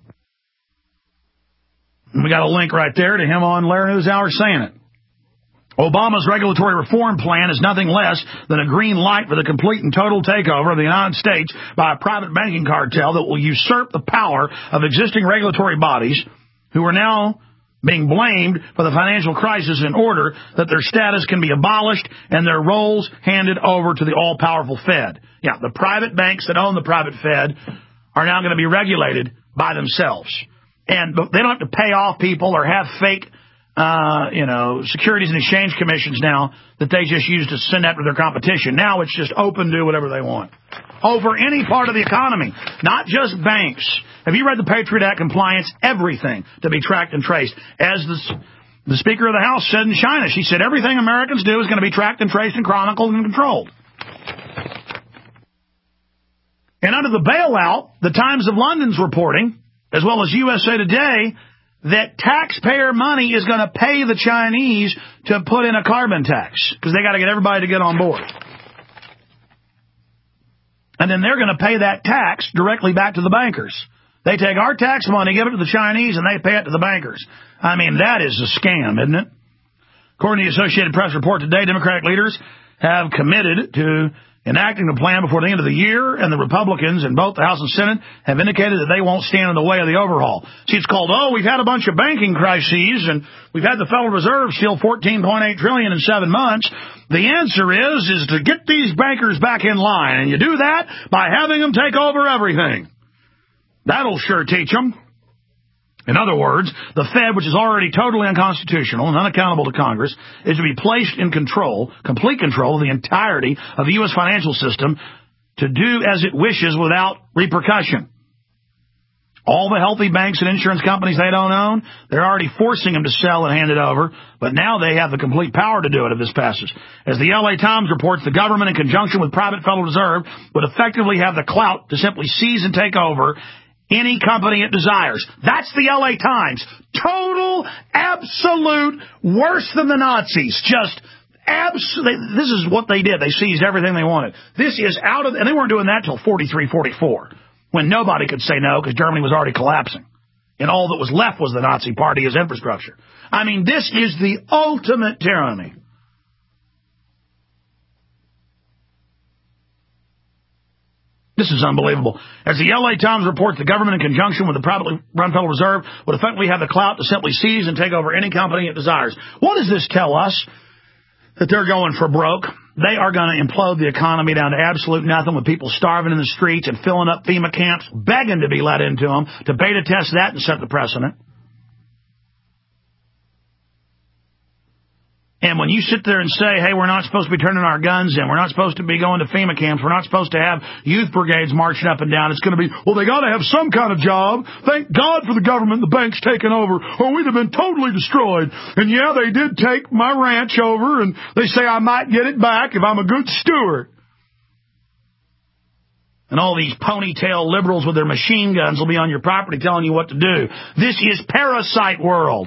And we got a link right there to him on Larry News Hour saying it. Obama's regulatory reform plan is nothing less than a green light for the complete and total takeover of the United States by a private banking cartel that will usurp the power of existing regulatory bodies who are now being blamed for the financial crisis in order that their status can be abolished and their roles handed over to the all-powerful Fed. Yeah, the private banks that own the private Fed are now going to be regulated by themselves. And they don't have to pay off people or have fake uh, you know, Securities and Exchange Commissions now that they just use to send after their competition. Now it's just open, do whatever they want. Over any part of the economy, not just banks. Have you read the Patriot Act compliance? Everything to be tracked and traced. As the, the Speaker of the House said in China, she said everything Americans do is going to be tracked and traced and chronicled and controlled. And under the bailout, the Times of London's reporting, as well as U S A Today, that taxpayer money is going to pay the Chinese to put in a carbon tax because they got to get everybody to get on board. And then they're going to pay that tax directly back to the bankers. They take our tax money, give it to the Chinese, and they pay it to the bankers. I mean, that is a scam, isn't it? According to the Associated Press report today, Democratic leaders have committed to enacting the plan before the end of the year, and the Republicans in both the House and Senate have indicated that they won't stand in the way of the overhaul. See, it's called, oh, we've had a bunch of banking crises, and we've had the Federal Reserve steal fourteen point eight trillion dollars in seven months. The answer is, is to get these bankers back in line, and you do that by having them take over everything. That'll sure teach them. In other words, the Fed, which is already totally unconstitutional and unaccountable to Congress, is to be placed in control, complete control of the entirety of the U S financial system to do as it wishes without repercussion. All the healthy banks and insurance companies they don't own, they're already forcing them to sell and hand it over, but now they have the complete power to do it if this passes. As the L A Times reports, the government, in conjunction with private Federal Reserve, would effectively have the clout to simply seize and take over any company it desires. That's the L A Times. Total, absolute, worse than the Nazis. Just absolute. This is what they did. They seized everything they wanted. This is out of, and they weren't doing that till forty-three, forty-four, when nobody could say no because Germany was already collapsing. And all that was left was the Nazi Party as infrastructure. I mean, this is the ultimate tyranny. This is unbelievable. As the L A Times reports, the government, in conjunction with the privately run Federal Reserve, would effectively have the clout to simply seize and take over any company it desires. What does this tell us? That they're going for broke. They are going to implode the economy down to absolute nothing, with people starving in the streets and filling up FEMA camps, begging to be let into them, to beta test that and set the precedent. And when you sit there and say, hey, we're not supposed to be turning our guns in, we're not supposed to be going to FEMA camps, we're not supposed to have youth brigades marching up and down, it's going to be, well, they got to have some kind of job. Thank God for the government, the bank's taken over, or we'd have been totally destroyed. And yeah, they did take my ranch over, and they say I might get it back if I'm a good steward. And all these ponytail liberals with their machine guns will be on your property telling you what to do. This is parasite world.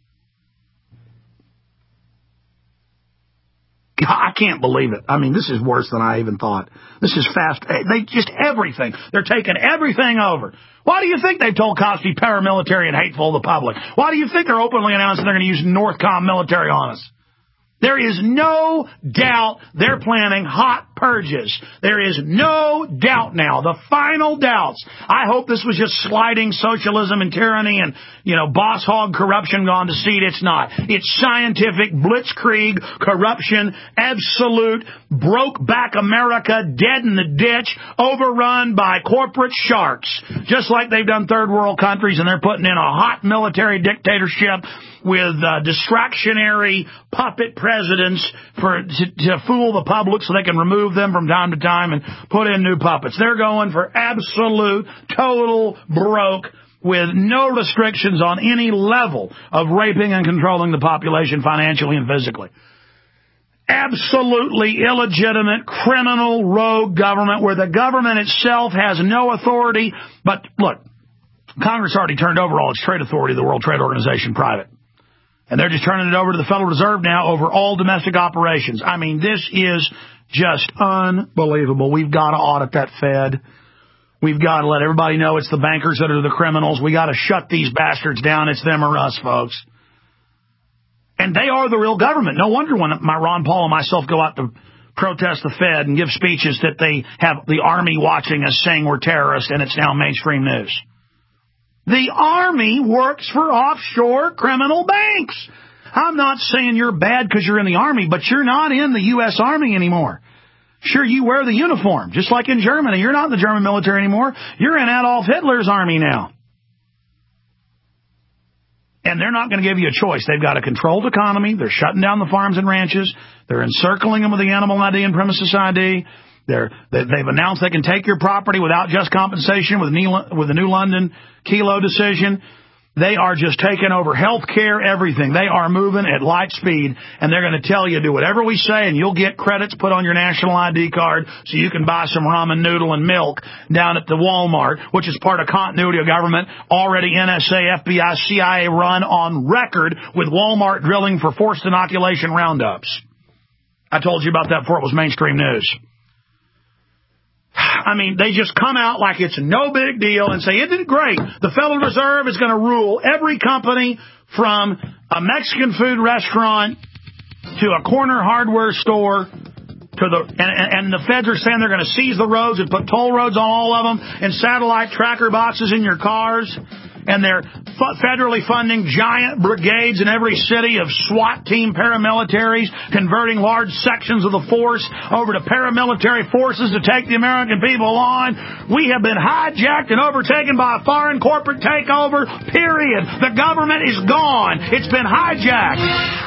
I can't believe it. I mean, this is worse than I even thought. This is fast. They just everything. They're taking everything over. Why do you think they've told cops to be paramilitary and hateful to the public? Why do you think they're openly announcing they're going to use Northcom military on us? There is no doubt they're planning hot purges. There is no doubt now. The final doubts. I hope this was just sliding socialism and tyranny and, you know, boss hog corruption gone to seed. It's not. It's scientific blitzkrieg corruption, absolute broke back America, dead in the ditch, overrun by corporate sharks. Just like they've done third world countries, and they're putting in a hot military dictatorship with uh, distractionary puppet presidents for to, to fool the public so they can remove them from time to time and put in new puppets. They're going for absolute, total broke with no restrictions on any level of raping and controlling the population financially and physically. Absolutely illegitimate, criminal, rogue government where the government itself has no authority. But look, Congress already turned over all its trade authority to the World Trade Organization private. And they're just turning it over to the Federal Reserve now over all domestic operations. I mean, this is just unbelievable. We've got to audit that Fed. We've got to let everybody know it's the bankers that are the criminals. We got to shut these bastards down. It's them or us, folks. And they are the real government. No wonder when my Ron Paul and myself go out to protest the Fed and give speeches that they have the Army watching us saying we're terrorists, and it's now mainstream news. The Army works for offshore criminal banks. I'm not saying you're bad because you're in the Army, but you're not in the U S Army anymore. Sure, you wear the uniform, just like in Germany. You're not in the German military anymore. You're in Adolf Hitler's army now. And they're not going to give you a choice. They've got a controlled economy. They're shutting down the farms and ranches. They're encircling them with the animal I D and premises I D. They're, they, they've announced they can take your property without just compensation with, with the new London Kelo decision. They are just taking over health care, everything. They are moving at light speed, and they're going to tell you, do whatever we say, and you'll get credits put on your national I D card so you can buy some ramen noodle and milk down at the Walmart, which is part of continuity of government, already N S A, F B I, C I A run on record with Walmart drilling for forced inoculation roundups. I told you about that before it was mainstream news. I mean, they just come out like it's no big deal and say, isn't it great? The Federal Reserve is going to rule every company from a Mexican food restaurant to a corner hardware store to the, and, and the feds are saying they're going to seize the roads and put toll roads on all of them and satellite tracker boxes in your cars. And they're federally funding giant brigades in every city of SWAT team paramilitaries, converting large sections of the force over to paramilitary forces to take the American people on. We have been hijacked and overtaken by a foreign corporate takeover, period. The government is gone. It's been hijacked.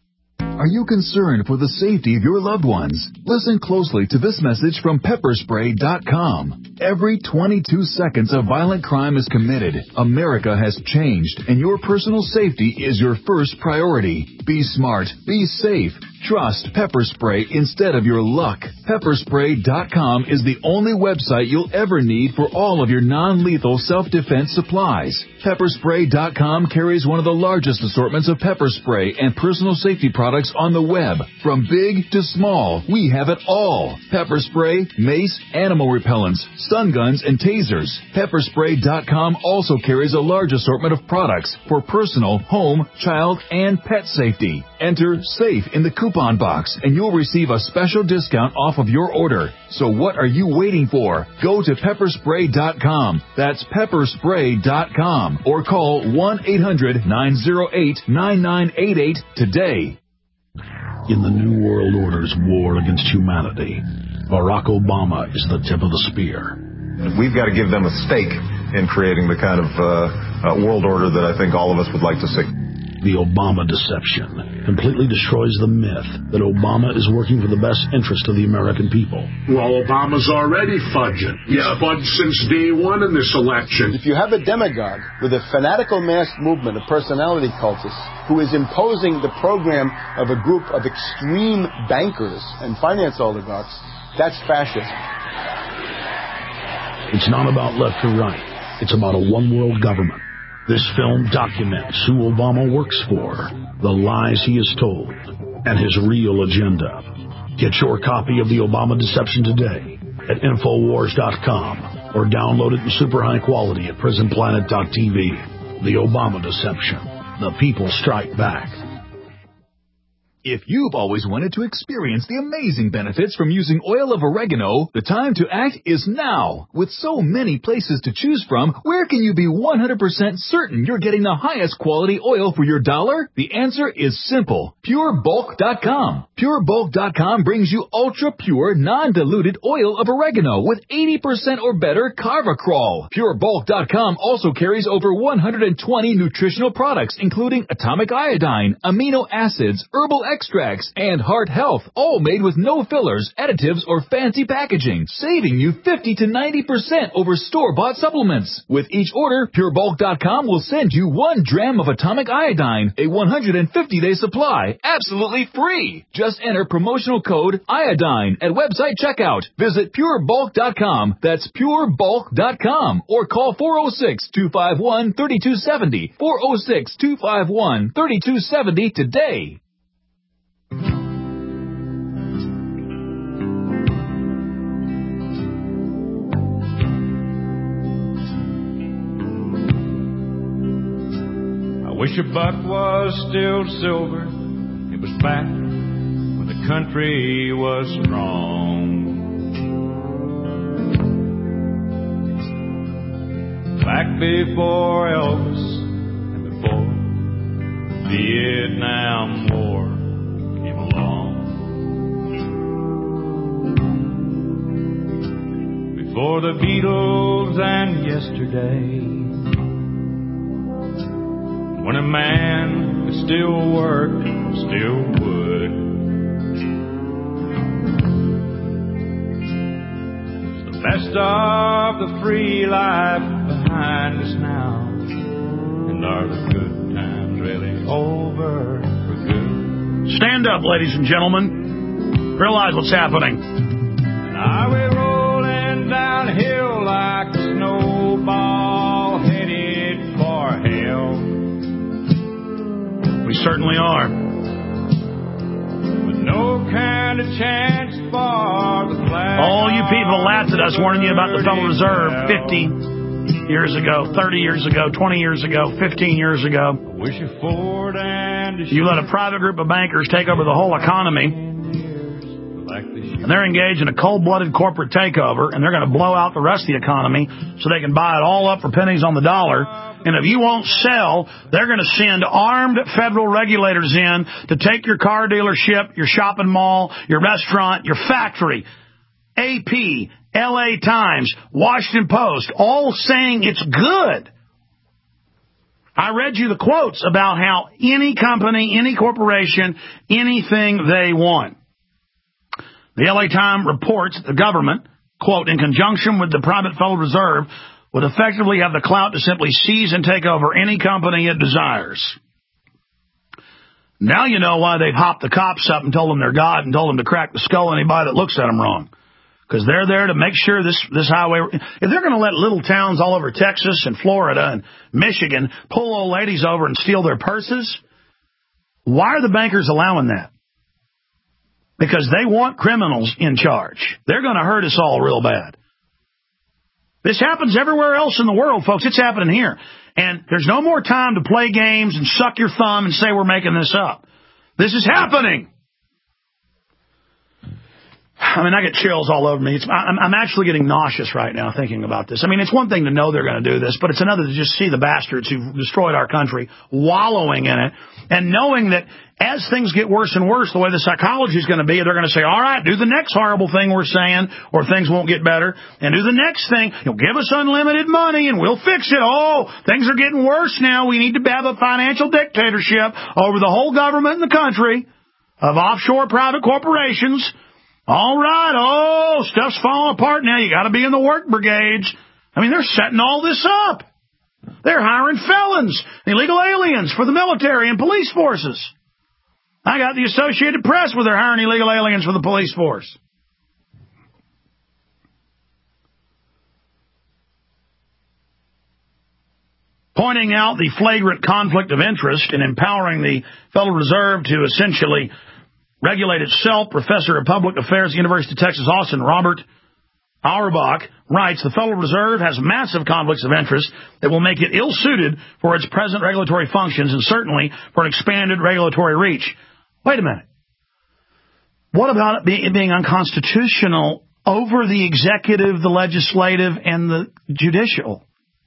Are you concerned for the safety of your loved ones? Listen closely to this message from pepper spray dot com. Every twenty-two seconds a violent crime is committed. America has changed, and your personal safety is your first priority. Be smart. Be safe. Trust Pepper Spray instead of your luck. pepper spray dot com is the only website you'll ever need for all of your non-lethal self-defense supplies. pepper spray dot com carries one of the largest assortments of pepper spray and personal safety products on the web. From big to small, we have it all. Pepper spray, mace, animal repellents, stun guns, and tasers. pepper spray dot com also carries a large assortment of products for personal, home, child, and pet safety. Enter SAFE in the coupon box, and you'll receive a special discount off of your order. So what are you waiting for? Go to pepper spray dot com. That's pepper spray dot com. Or call one eight hundred nine oh eight nine nine eight eight today. In the New World Order's war against humanity, Barack Obama is the tip of the spear. We've got to give them a stake in creating the kind of uh, uh, world order that I think all of us would like to see. The Obama deception completely destroys the myth that Obama is working for the best interest of the American people. Well, Obama's already fudging. He's yeah. fudged since day one in this election. If you have a demagogue with a fanatical mass movement of personality cultists who is imposing the program of a group of extreme bankers and finance oligarchs, that's fascism. It's not about left or right. It's about a one-world government. This film documents who Obama works for, the lies he has told, and his real agenda. Get your copy of The Obama Deception today at infowars dot com or download it in super high quality at prison planet dot t v. The Obama Deception. The people strike back. If you've always wanted to experience the amazing benefits from using oil of oregano, the time to act is now. With so many places to choose from, where can you be one hundred percent certain you're getting the highest quality oil for your dollar? The answer is simple. pure bulk dot com. pure bulk dot com brings you ultra-pure, non-diluted oil of oregano with eighty percent or better carvacrol. pure bulk dot com also carries over one hundred twenty nutritional products, including atomic iodine, amino acids, herbal extracts, and heart health, all made with no fillers, additives, or fancy packaging, saving you fifty to ninety percent over store-bought supplements. With each order, pure bulk dot com will send you one dram of atomic iodine, a one hundred fifty day supply, absolutely free. Just enter promotional code iodine at website checkout. Visit pure bulk dot com. That's pure bulk dot com. Or call four oh six, two five one, three two seven oh, four oh six, two five one, three two seven oh today. I wish your butt was still silver. It was back when the country was strong. Back before Elvis and before the Vietnam War came along. Before the Beatles and yesterday. when a man could still work, still would. It's the best of the free life behind us now, and are the good times really over for good? Stand up, ladies and gentlemen. Realize what's happening. And are we rolling downhill like a snowball headed for hell? We certainly are. With no kind of chance for the flag. All you people laughed at us warning you about the Federal Reserve fifty years ago, thirty years ago, twenty years ago, fifteen years ago. Wish you Ford and you let a private group of bankers take over the whole economy. And they're engaged in a cold-blooded corporate takeover, and they're going to blow out the rest of the economy so they can buy it all up for pennies on the dollar. And if you won't sell, they're going to send armed federal regulators in to take your car dealership, your shopping mall, your restaurant, your factory. A P, L A Times, Washington Post, all saying it's good. I read you the quotes about how any company, any corporation, anything they want. The L A Times reports that the government, quote, in conjunction with the private Federal Reserve, would effectively have the clout to simply seize and take over any company it desires. Now you know why they've hopped the cops up and told them they're God and told them to crack the skull of anybody that looks at them wrong. Because they're there to make sure this, this highway... If they're going to let little towns all over Texas and Florida and Michigan pull old ladies over and steal their purses, why are the bankers allowing that? Because they want criminals in charge. They're going to hurt us all real bad. This happens everywhere else in the world, folks. It's happening here. And there's no more time to play games and suck your thumb and say we're making this up. This is happening. I mean, I get chills all over me. It's, I'm, I'm actually getting nauseous right now thinking about this. I mean, it's one thing to know they're going to do this, but it's another to just see the bastards who've destroyed our country wallowing in it and knowing that as things get worse and worse, the way the psychology is going to be, they're going to say, all right, do the next horrible thing we're saying or things won't get better, and do the next thing. You'll give us unlimited money and we'll fix it. Oh, things are getting worse now. We need to have a financial dictatorship over the whole government in the country of offshore private corporations. All right, oh, stuff's falling apart now. You got to be in the work brigades. I mean, they're setting all this up. They're hiring felons, illegal aliens for the military and police forces. I got the Associated Press where they're hiring illegal aliens for the police force. Pointing out the flagrant conflict of interest in empowering the Federal Reserve to essentially regulate itself, Professor of Public Affairs at the University of Texas, Austin, Robert Auerbach, writes, the Federal Reserve has massive conflicts of interest that will make it ill-suited for its present regulatory functions and certainly for an expanded regulatory reach. Wait a minute. What about it being, being unconstitutional over the executive, the legislative, and the judicial?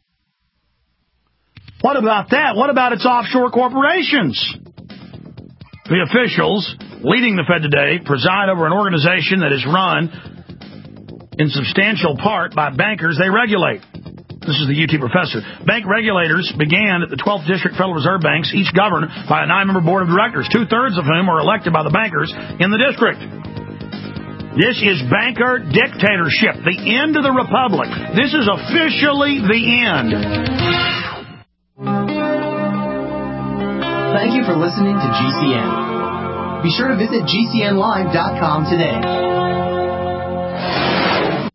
What about that? What about its offshore corporations? The officials leading the Fed today preside over an organization that is run in substantial part by bankers they regulate. This is the U T professor. Bank regulators began at the twelfth District Federal Reserve Banks, each governed by a nine-member board of directors, two-thirds of whom are elected by the bankers in the district. This is banker dictatorship, the end of the republic. This is officially the end. Thank you for listening to G C N. Be sure to visit G C N live dot com today.